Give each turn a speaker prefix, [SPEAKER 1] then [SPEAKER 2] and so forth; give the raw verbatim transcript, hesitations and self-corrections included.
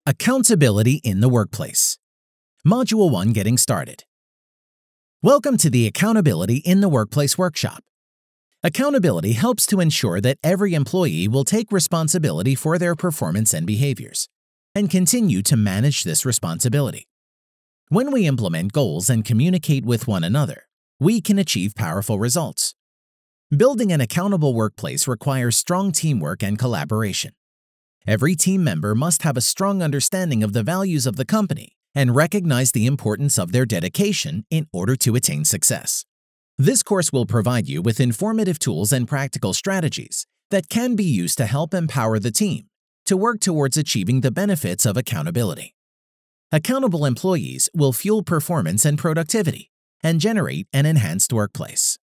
[SPEAKER 1] Accountability in the Workplace. Module one Getting Started. Welcome to the Accountability in the Workplace workshop. Accountability helps to ensure that every employee will take responsibility for their performance and behaviors, and continue to manage this responsibility. When we implement goals and communicate with one another, we can achieve powerful results. Building an accountable workplace requires strong teamwork and collaboration. Every team member must have a strong understanding of the values of the company and recognize the importance of their dedication in order to attain success. This course will provide you with informative tools and practical strategies that can be used to help empower the team to work towards achieving the benefits of accountability. Accountable employees will fuel performance and productivity and generate an enhanced workplace.